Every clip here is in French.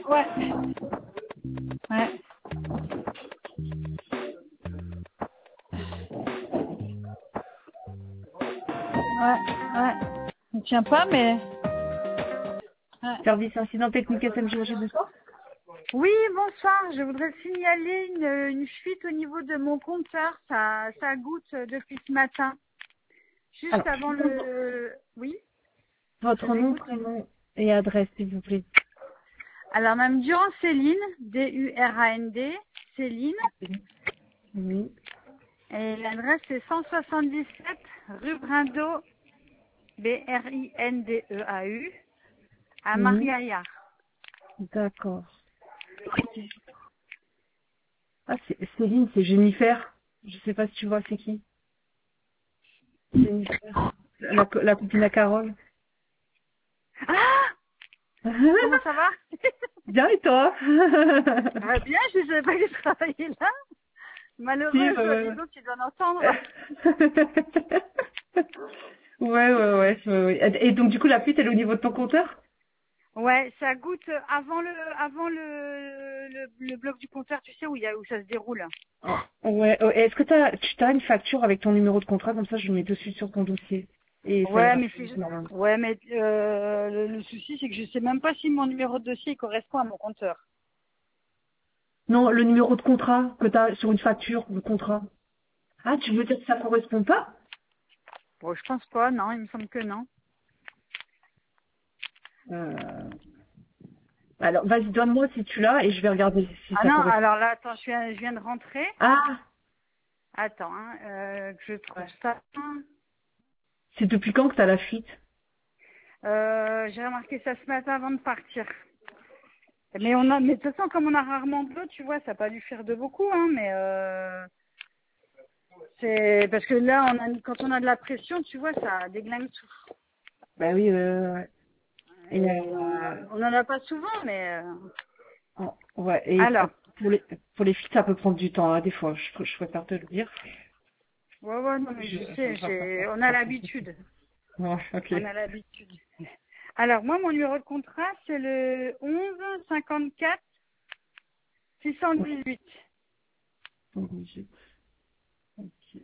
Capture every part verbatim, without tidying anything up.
Ouais. Ouais. Ouais. Ouais. On tient pas, mais. Ouais. Service incident technique S M G G, bonsoir. Oui, bonsoir. Je voudrais signaler une, une fuite au niveau de mon compteur. Ça, ça goutte depuis ce matin. Juste Alors, avant le. Oui, je votre vous nom, écoute. prénom et adresse, s'il vous plaît. Alors, Mme Durand Céline, D U R A N D, Céline. Oui. Et l'adresse c'est cent soixante-dix-sept rue Brindeau, B R I N D E A U, à Oui. Margaillard. D'accord. Ah, c'est Céline, c'est Jennifer. Je sais pas si tu vois, c'est qui. Jennifer. La, co- la copine à Carole. Ah, comment ça va? Bien et toi? Ça va bien, je ne savais pas que je travaillais là. Si, Malheureuse, dis euh... donc, tu dois l'entendre. ouais, ouais, ouais, ouais, ouais. Et donc, du coup, la fuite, elle est au niveau de ton compteur? Ouais, ça goûte avant le avant le, le, le bloc du compteur, tu sais, où, il y a, où ça se déroule. Oh, ouais. Oh, est-ce que t'as, tu as une facture avec ton numéro de contrat? Comme ça, je le mets de suite sur ton dossier. Et ça Ouais, ira mais plus vite, c'est normalement. ouais, mais euh, le, le souci, c'est que je sais même pas si mon numéro de dossier correspond à mon compteur. Non, le numéro de contrat que tu as sur une facture de contrat. Ah, tu veux dire que ça correspond pas? Bon, je pense pas, non, il me semble que non. Euh, Alors, vas-y, donne-moi si tu l'as et je vais regarder si Ah ça non, correspond. alors là, attends, je viens, je viens de rentrer. Ah, Attends, hein, euh, que je trouve ouais. ça. C'est depuis quand que tu as la fuite? Euh, j'ai remarqué ça ce matin avant de partir. Mais on a, mais de toute façon, comme on a rarement bleu, tu vois, ça n'a pas dû faire de beaucoup, hein, mais euh, c'est parce que là, on a, quand on a de la pression, tu vois, ça déglingue tout. Bah oui, euh, ouais. Et, Et euh, on n'en a pas souvent, mais euh, oh, ouais, et euh, alors, pour les, pour les fuites, ça peut prendre du temps, hein, des fois, je, pr- je préfère te le dire. ouais, ouais, non, mais Je, je je sais, préfère j'ai, pas on a faire ça. l'habitude, Ouais, ok. on a l'habitude. Alors moi, mon numéro de contrat, c'est le onze cinquante-quatre six cent dix-huit. Ouais. Ok.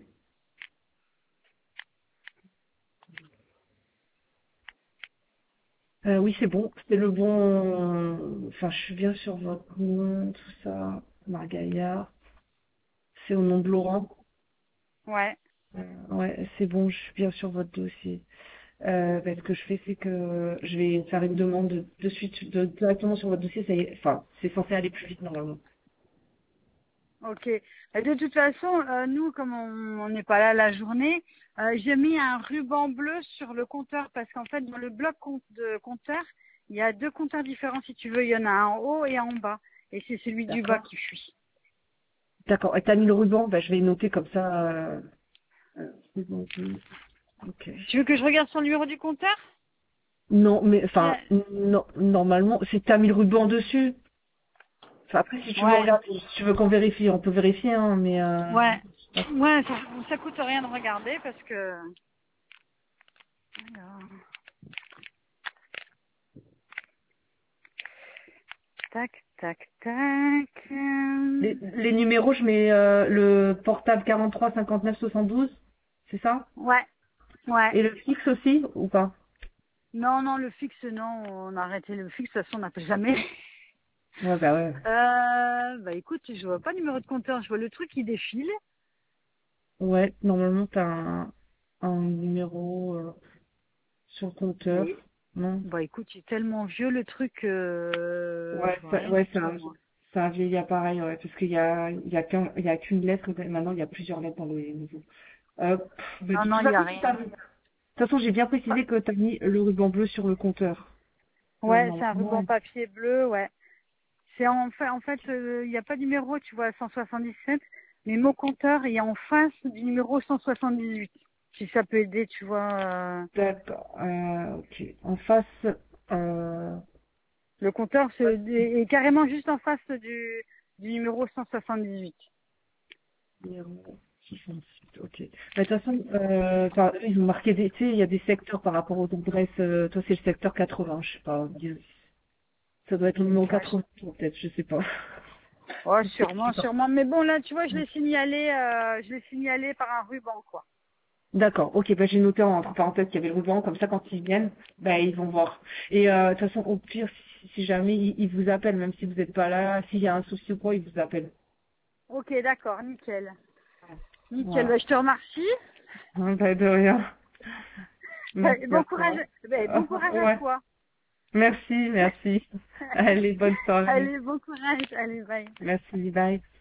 Euh, oui, c'est bon. C'est le bon. Enfin, je suis bien sur votre nom, tout ça. Margaillard. C'est au nom de Laurent. Ouais. Euh, ouais, c'est bon, je suis bien sur votre dossier. Euh, ben, ce que je fais, c'est que je vais faire une demande de, de suite de, directement sur votre dossier. Ça y est, enfin, c'est censé aller plus vite normalement. Ok. Et de toute façon, euh, nous, comme on on n'est pas là la journée, euh, j'ai mis un ruban bleu sur le compteur parce qu'en fait, dans le bloc com- de compteur, il y a deux compteurs différents si tu veux. Il y en a un en haut et un en bas. Et c'est celui du bas D'accord. qui fuit. D'accord. Et t'as mis le ruban, ben, je vais noter comme ça. Euh, euh, c'est bon, oui. Ok. Tu veux que je regarde sur le numéro du compteur? Non, mais enfin, Tiens. non, normalement, c'est que t'as mis le ruban dessus. Enfin, après, si tu veux Ouais. regarder, si tu veux qu'on vérifie, on peut vérifier, hein, mais euh, Ouais. je sais pas. Ouais, ça, ça coûte rien de regarder parce que... Alors, tac, tac, tac. Les, les numéros, je mets euh, le portable quarante-trois cinquante-neuf soixante-douze, c'est ça? Ouais. Ouais. Et le fixe aussi, ou pas? Non, non, le fixe, non, on a arrêté le fixe, de toute façon, on n'appelle jamais. Ouais, bah ouais. Euh, bah écoute, je vois pas le numéro de compteur, je vois le truc qui défile. Ouais, normalement, t'as un, un numéro euh, sur le compteur, Mais, non? bah écoute, il est tellement vieux le truc, euh, Ouais, je vois ça- rien ouais, du c'est tout, un, moi. c'est un vieil appareil, ouais, parce qu'il y a, il y a qu'un, il y a qu'une lettre, et maintenant il y a plusieurs lettres dans les nouveaux. Euh, pff, mais de Non, toute non, il y a façon, si t'as rien. mis- de toute façon, j'ai bien Ah, précisé que tu as mis le ruban bleu sur le compteur. Euh, ouais, c'est un ruban normalement, papier bleu, ouais. C'est en fait, en fait, euh, il n'y a pas de numéro, tu vois, cent soixante-dix-sept, mais mon compteur est en face du numéro cent soixante-dix-huit. Si ça peut aider, tu vois. euh, d'accord. Euh, ok. En face, euh, Le compteur se- est carrément juste en face du, du numéro cent soixante-dix-huit. numéro soixante-six, ok. Mais de toute façon, euh, enfin, eux, ils ont marqué des, tu sais, il y a des secteurs par rapport aux adresses. Euh, toi, c'est le secteur quatre-vingts, je sais pas. dis- Ça doit être le numéro Ouais, quatre-vingts, peut-être, je sais pas. ouais, sûrement, sûrement. Mais bon, là, tu vois, je l'ai signalé, euh, je l'ai signalé par un ruban, quoi. D'accord, ok, bah j'ai noté entre parenthèses qu'il y avait le ruban, comme ça quand ils viennent, bah ils vont voir. Et euh, de toute façon, au pire, si, si jamais ils, ils vous appellent, même si vous n'êtes pas là, s'il y a un souci ou quoi, ils vous appellent. Ok, d'accord, nickel. Nickel, Voilà. bah, je te remercie. Hein, bah, de rien. Euh, Merci à Bon courage, toi. bah, bon courage à Ouais, toi. merci, merci. Allez, bonne soirée. Allez, bon courage. Allez, bye. Merci, bye.